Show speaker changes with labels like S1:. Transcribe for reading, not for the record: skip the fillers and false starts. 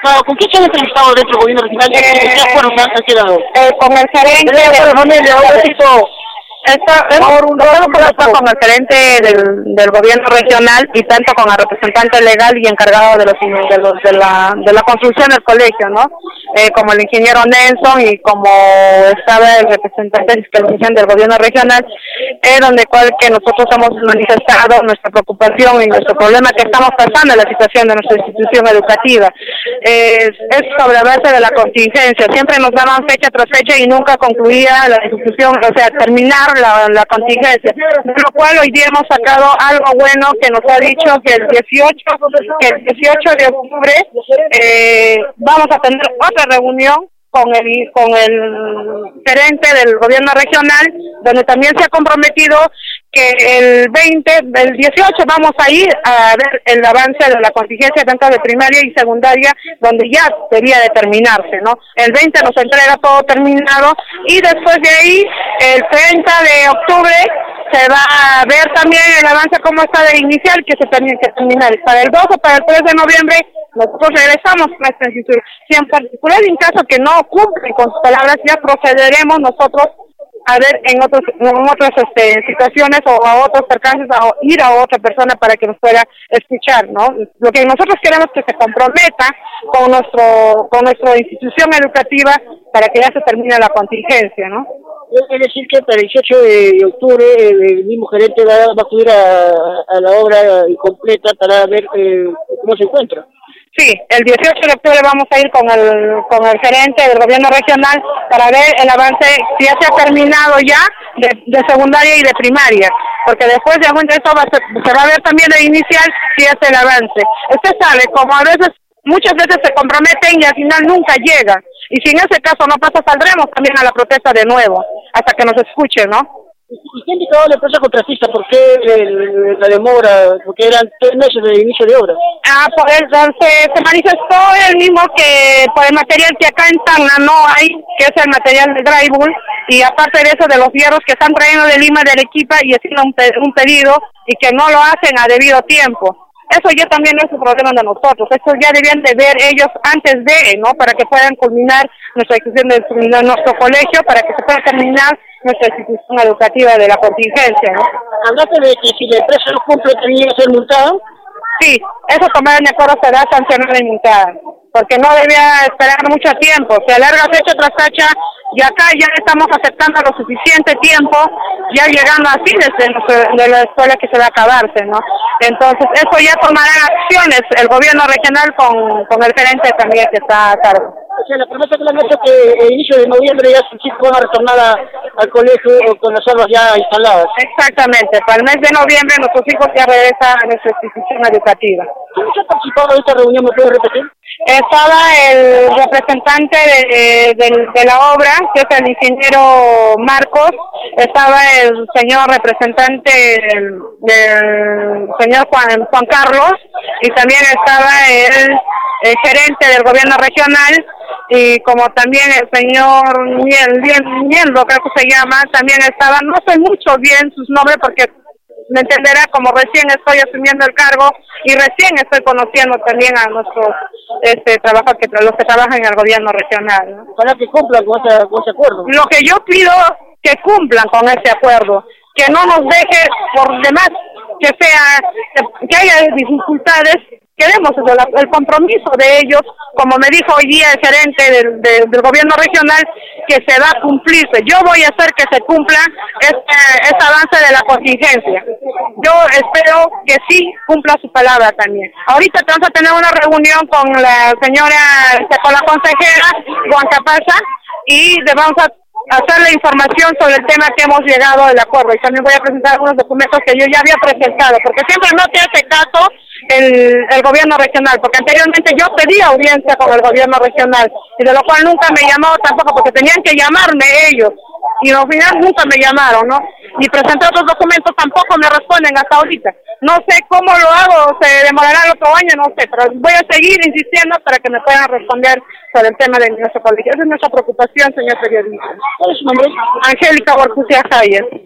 S1: Claro, ¿con quién se han entrevistado dentro del gobierno regional? ¿Qué acuerdos han quedado?
S2: Con el gerente de la familia, con el gerente del gobierno regional y tanto con el representante legal y encargado de la construcción del colegio, ¿no? Como el ingeniero Nelson y como estaba el representante de fiscalización del gobierno regional, donde cual que nosotros hemos manifestado nuestra preocupación y nuestro problema que estamos pasando en la situación de nuestra institución educativa. Es sobre la base de la contingencia, siempre nos daban fecha tras fecha y nunca concluía la institución, o sea, terminar la contingencia, de lo cual hoy día hemos sacado algo bueno que nos ha dicho que el 18 de octubre vamos a tener otra reunión con el gerente del gobierno regional, donde también se ha comprometido que el 18 vamos a ir a ver el avance de la contingencia tanto de primaria y secundaria, donde ya debía de terminarse, ¿no? El 20 nos entrega todo terminado y después de ahí, el 30 de octubre, se va a ver también el avance como está de inicial, que se tiene que terminar. Para el 2 o para el 3 de noviembre, nosotros regresamos a esta institución. Si en particular, en caso que no cumplen con sus palabras, ya procederemos nosotros a ver en otras situaciones o a otros percances, a ir a otra persona para que nos pueda escuchar, ¿no? Lo que nosotros queremos es que se comprometa con nuestra institución educativa para que ya se termine la contingencia, ¿no?
S1: Es decir que para el 18 de octubre el mismo gerente va a acudir a la obra completa para ver cómo se encuentra.
S2: Sí, el 18 de octubre vamos a ir con el gerente del gobierno regional para ver el avance, si ya se ha terminado ya de secundaria y de primaria, porque después de algún eso se va a ver también de inicial si es el avance. Usted sabe, como muchas veces se comprometen y al final nunca llegan, y si en ese caso no pasa, saldremos también a la protesta de nuevo, hasta que nos escuchen, ¿no?
S1: ¿Y qué ha indicado la empresa contratista? ¿Por qué la demora? Porque eran 3 meses de inicio de obra.
S2: Se manifestó el mismo que por el material que acá en Tacna no hay, que es el material de drywall, y aparte de eso de los hierros que están trayendo de Lima, de Arequipa, y haciendo un pedido y que no lo hacen a debido tiempo. Eso ya también no es un problema de nosotros, eso ya debían de ver ellos antes de, ¿no? Para que puedan culminar nuestra institución de nuestro colegio, para que se pueda terminar nuestra institución educativa de la contingencia, ¿no?
S1: Hablaste de que si la empresa no cumple tenía que ser multada.
S2: Sí, eso tomar en acuerdo será sancionada y multada, porque no debía esperar mucho tiempo, se alarga fecha tras fecha y acá ya estamos aceptando lo suficiente tiempo, ya llegando a fines de la escuela que se va a acabarse, ¿no? Entonces eso ya tomarán acciones el gobierno regional con el gerente también que está a cargo.
S1: O sea, la promesa que le han hecho que el inicio de noviembre ya sus chicos van a retornar al colegio con las aulas ya instaladas.
S2: Exactamente, para el mes de noviembre nuestros hijos ya regresan a nuestra institución educativa.
S1: ¿Quién ha participado en esta reunión? ¿Me puede repetir?
S2: Estaba el representante de la obra, que es el ingeniero Marcos, estaba el señor representante del señor Juan Carlos, y también estaba el gerente del gobierno regional, y como también el señor Nieldo, creo que se llama, también estaba, no sé mucho bien sus nombres porque me entenderá, como recién estoy asumiendo el cargo y recién estoy conociendo también a nuestros los que trabajan en el gobierno regional, ¿no?
S1: Para que cumplan con ese acuerdo.
S2: Lo que yo pido que cumplan con ese acuerdo, que no nos deje por demás que haya dificultades. Queremos el compromiso de ellos, como me dijo hoy día el gerente del gobierno regional, que se va a cumplirse. Yo voy a hacer que se cumpla este avance de la contingencia. Yo espero que sí cumpla su palabra también. Ahorita vamos a tener una reunión con la con la consejera Juanca Pasa, y le vamos a hacer la información sobre el tema que hemos llegado al acuerdo, y también voy a presentar algunos documentos que yo ya había presentado, porque siempre no te hace caso el gobierno regional, porque anteriormente yo pedí audiencia con el gobierno regional, y de lo cual nunca me llamó tampoco, porque tenían que llamarme ellos, y al final nunca me llamaron, ¿no? Y presenté otros documentos, tampoco me responden hasta ahorita. No sé cómo lo hago, se demorará el otro año, no sé, pero voy a seguir insistiendo para que me puedan responder sobre el tema de nuestro colegio. Esa es nuestra preocupación, señor periodista.
S1: ¿Cuál es su nombre?
S2: Angélica Borcucia Hayes.